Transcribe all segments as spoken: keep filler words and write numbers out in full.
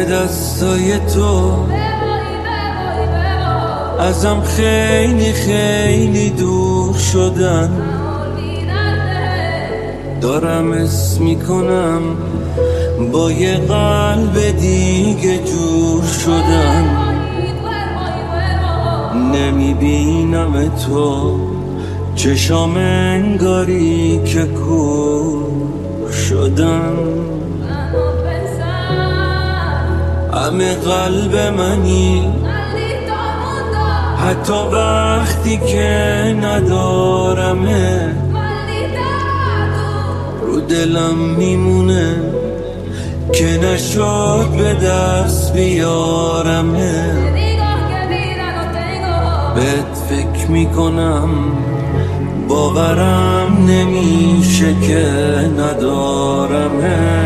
دستای تو ازم خیلی خیلی دور شدن، دارم اسم میکنم با یه قلب دیگه جور شدن. نمیبینم تو چشام انگاری که کور شدن، همه قلب منی حتی وقتی که ندارمه، رو دلم میمونه که نشد به دست بیارمه. بهت فکر میکنم باورم نمیشه که ندارمه.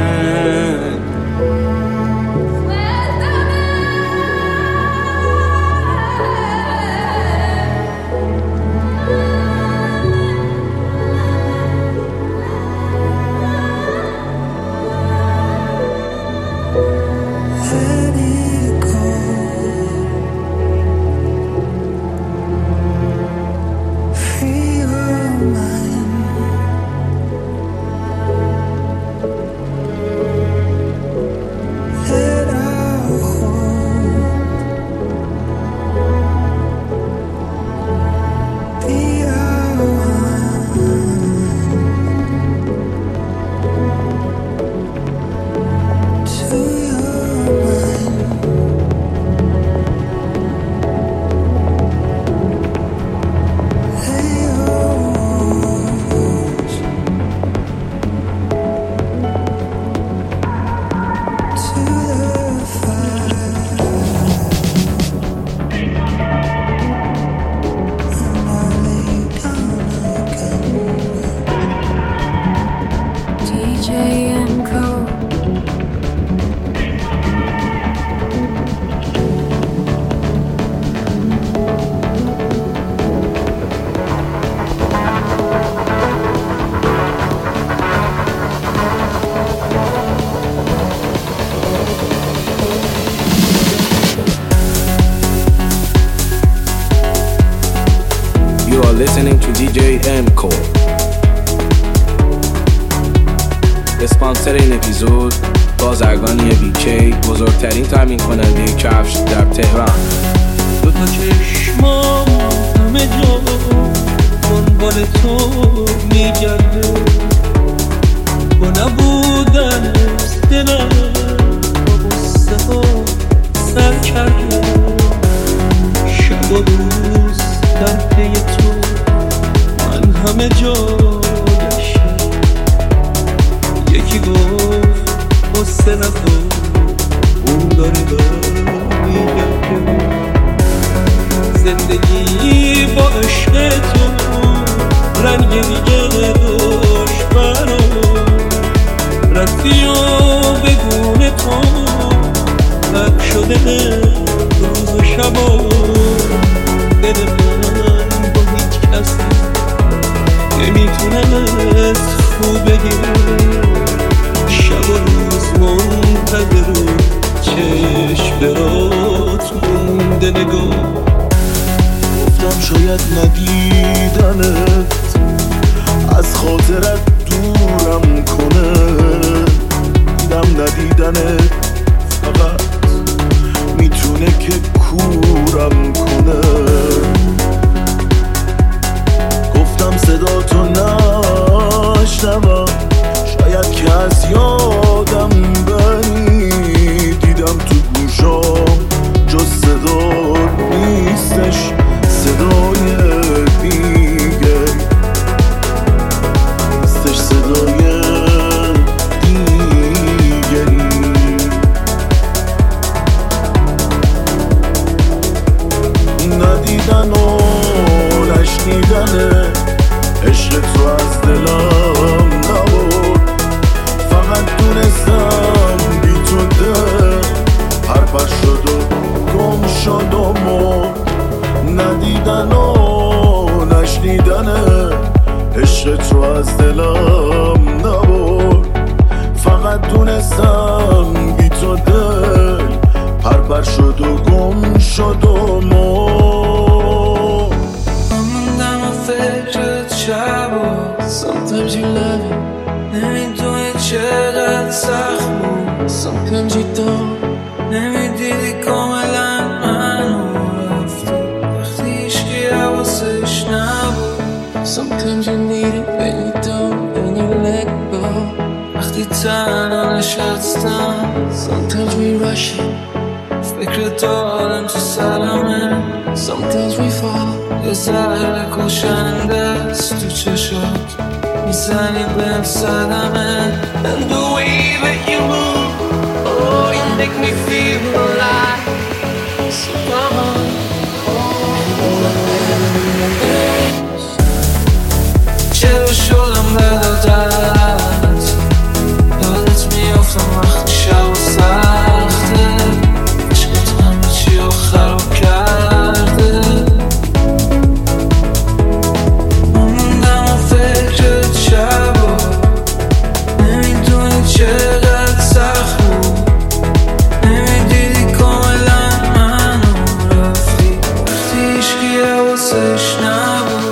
Listening to دی جی M-Co. اسپانسر این اپیزود بازرگانی بیکی، بزرگترین تامین کننده کفش در تهران. دو تا چشمام همه جا دنبال تو میگرده، با نبودن دلم با غصه ها سر کرده، شب و روز در پی تو من همه جا گشتم. یکی گفت غصه نخور اون داره برمیگرده، زندگی با عشق تو رنگ دیگه داشت برام، رفتی و بگونه تو حق شده روز و شبا. دل من با هیچ کسی نمیتونست خوب بگیره، شب و روز منتظر و چشم برات مونده نگاه. گفتم شاید ندیدنت از خاطرت دورم کنه، دیدم ندیدنت فقط میتونه که کورم کنه. گفتم صدا تو نشنوم شاید که از یادم بری، دیدم تو گوشام جز صدا نیستش صدای دیگه، نیستش صدای دیگری. ندیدن و نشنیدنه عشق تو از دلم نبود، فقط دونستم بی تو دل پرپر شد و گم شد و مرد. ندیدن و نشنیدنه عشق تو از دلم نبود، فقط دونستم بی تو دل هر بر شد و گم شد و مرد. من موندم و فکرت شب و Sometimes you love it نمیدونی چقدر سخت بود Sometimes you don't نمیدیدی کاملا منو رفتی وقتی هیچکی حواسش نبود Sometimes you need it when you don't and you let go وقتی تنها نشستم Sometimes we rush it فکر دارم تو سرمه Sometimes we fall یه زهر کشنده است تو چشات میزنی بهم صدمه And the way that you move Oh you make me feel alive So come on چرا شدم بدادت یادت میافتم وقتی شب و سخته عشقت همه چی رو خراب کرده من موندم و فکرت شب و نمیدونی چقدر سخت بود نمیدیدی کاملا منو رفتی وقتی هیچکی حواسش نبود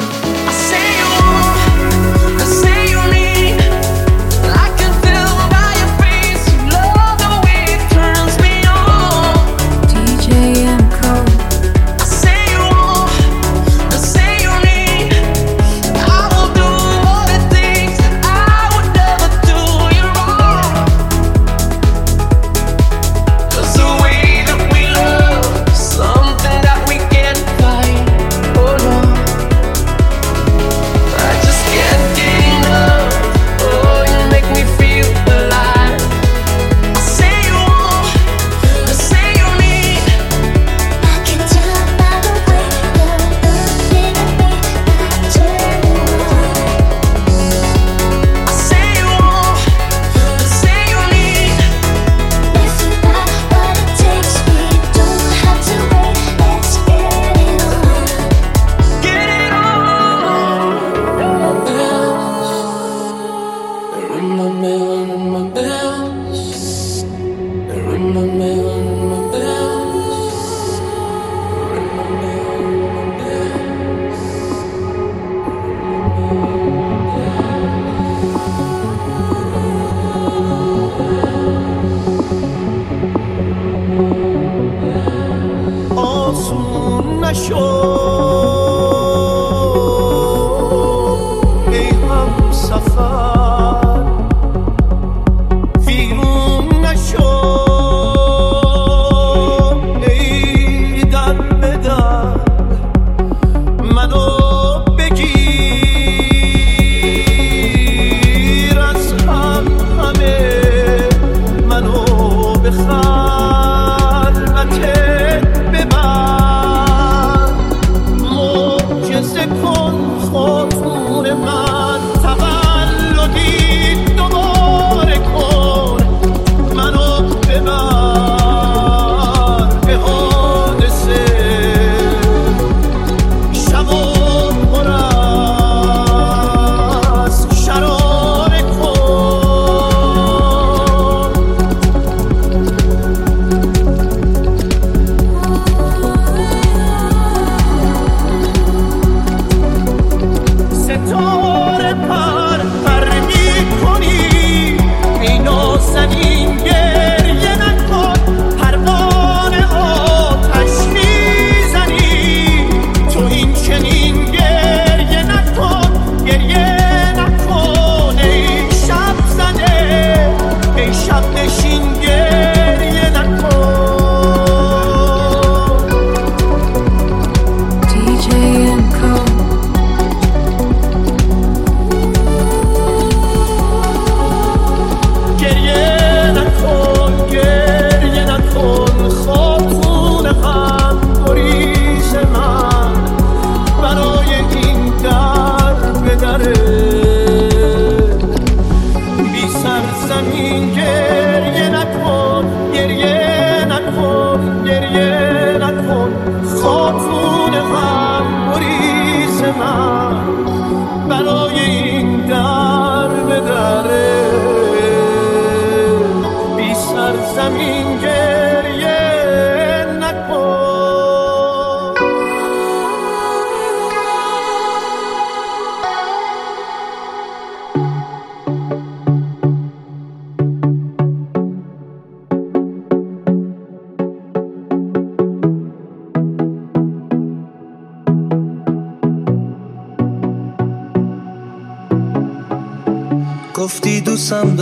گفتی دوستم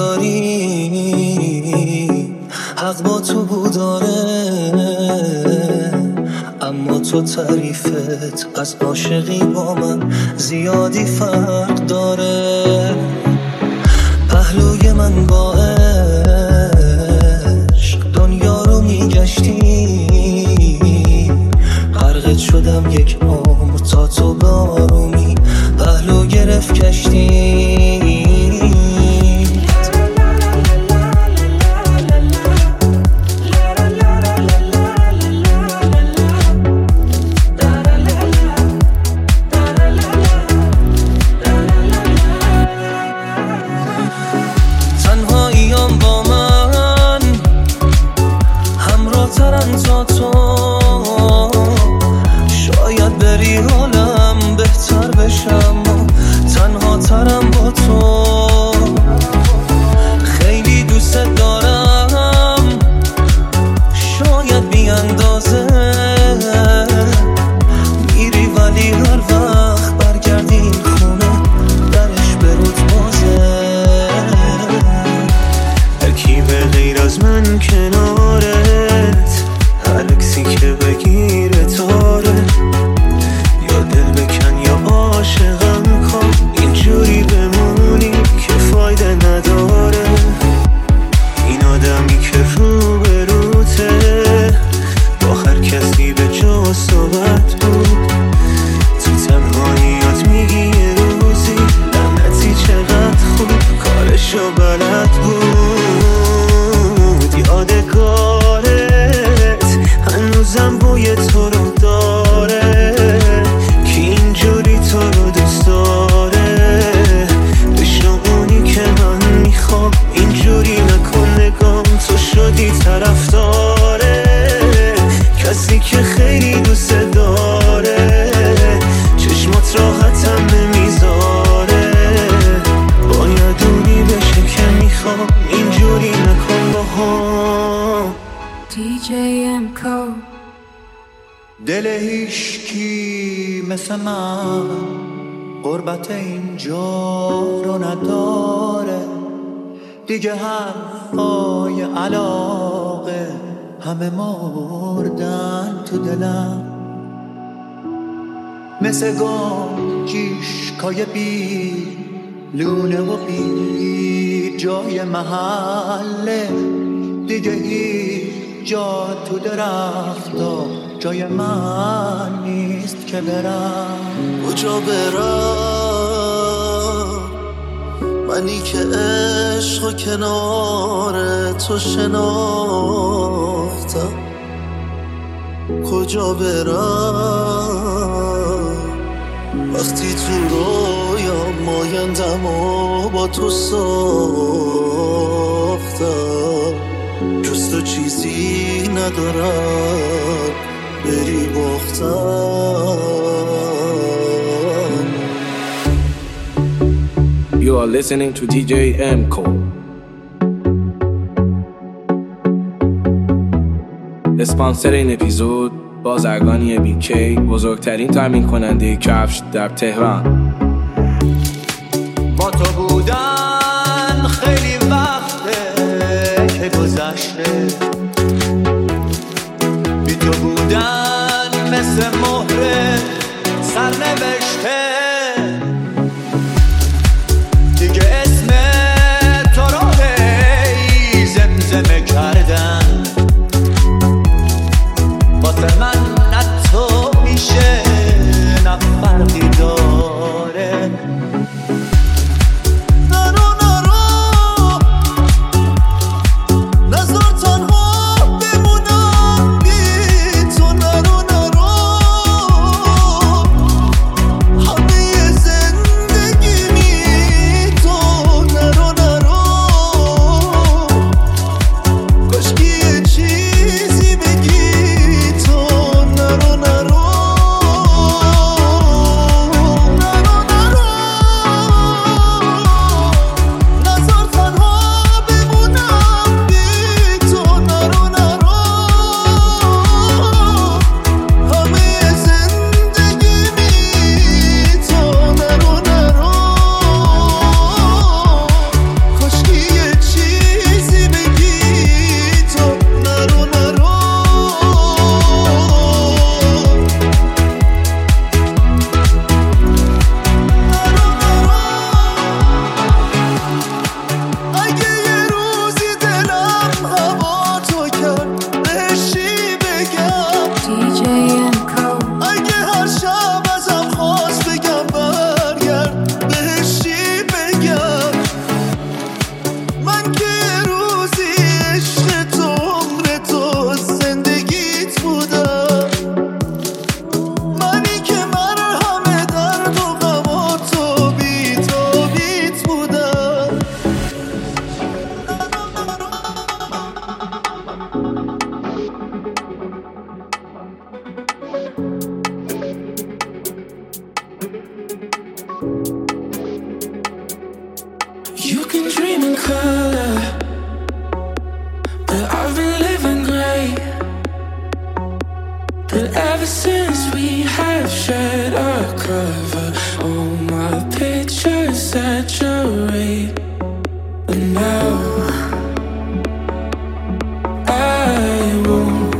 داری، حق با تو بوداره، اما تو تعریفت از عاشقی با من زیادی فرق داره. پهلوی من با عشق دنیا رو میگشتی، غرقت شدم یک عمر تا تو به آرومی پهلو گرفت کشتی. تنهاییام با من همراه ترن تا تو، شاید بری حالم بهتر بشم و تنها ترم با تو. خیلی دوست دارم شاید بی اندازه، میری ولی هر وقت برگردی این خونه درش به روت بازه. هرکی به غیر از من کنارت، هر لکسی که بگیره تاره، یا دل بکن یا عاشقم کن، اینجوری بمونی که فایده نداره. این آدمی که رو به روته با هر کسی به جا صحبت بود، تو تنهاییات میگی یه روزی لعنتی چقدر خوب کارشو بلد بود. یادگارت هنوزم بوی تو رو داره، که اینجوری تو رو دوست داره. بشو اونی که من میخوام، اینجوری نکن نگام تو شدی طرفداره. کسی که خیلی دوست داره چشمات راحتم نمیذاره. باید اونی بشه که میخوام، اینجوری نکن با هم. دی جی امکو دل هیشکی مثل من غربت اینجا رو نداره دیگه، حرفای علاقه همه مردن تو دلم. مثل گنجیشکای بی لونه و بی جای محله، دیگه هیچ جا تو درختا جای من نیست که برم. کجا برم منی که عشق و کنار تو شناختم؟ کجا برم وقتی تو رویام مایندم و با تو ساختم؟ جز تو چیزی ندارم بری باختم. You are listening to دی جی امکو. اسپانسر این اپیزود بازرگانی بیکی، بزرگترین تامین کننده کفش در تهران. با تو بودن خیلی وقته که گذشته، بی تو بودن مثل مهر سرنوشته. دیگه اسم تو رو هی زمزمه کردن، واسه من نه تو میشه نه فرقی داره. cover. All my pictures saturate, and now I won't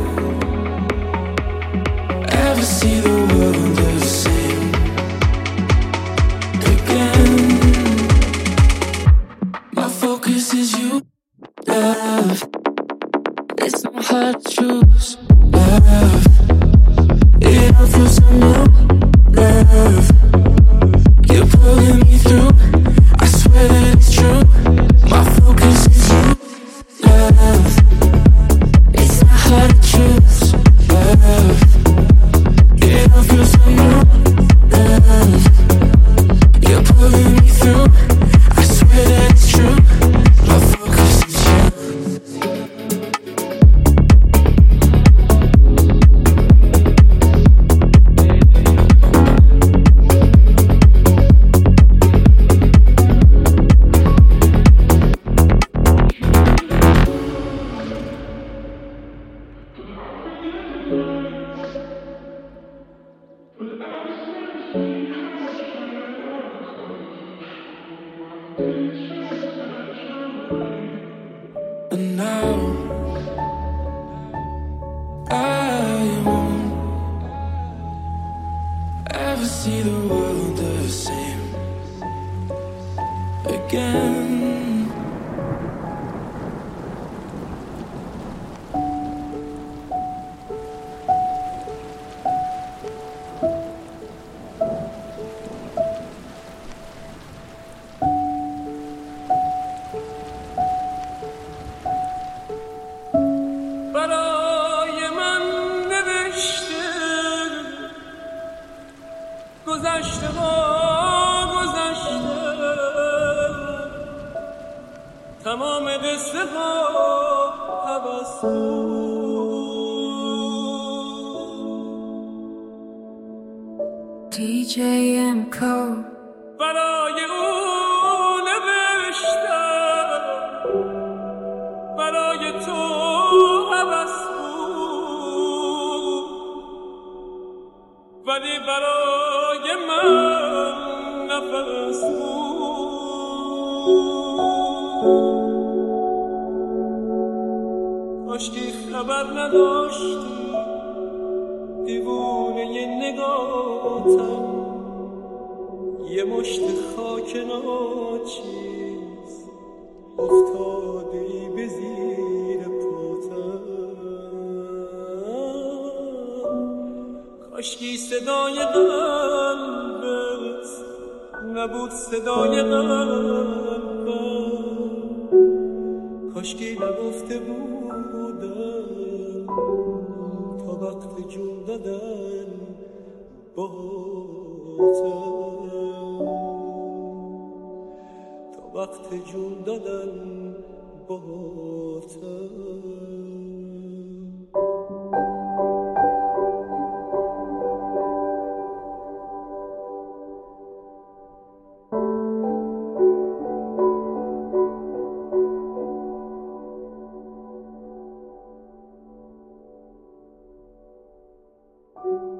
ever see the world the same again. My focus is you, love. It's not hard to choose, love. It all feels so new, love. You're pulling me through, I swear that it's true. My focus is you, love. It's not hard to choose, love. It all feels so new, love. You're pulling me through, I swear that it's true. My focus is you. And now I won't ever see the world the same again. برای من نوشته گذشته ها گذشته، تمام قصه ها هوس بود. دی جی ام کو برای او نوشتم، برای تو هوس بود، ولی برای من نفس بود. کاشکی خبر نداشتی دیوونه ی نگاتم، یه مشت خاک ناچیز افتاده ای به زیر پاتم. کاشکی صدای قلبت نبود صدای قلبم، کاشکی نگفته بودم تا وقت جون دادن باهاتم، تا وقت جون دادن باهاتم. you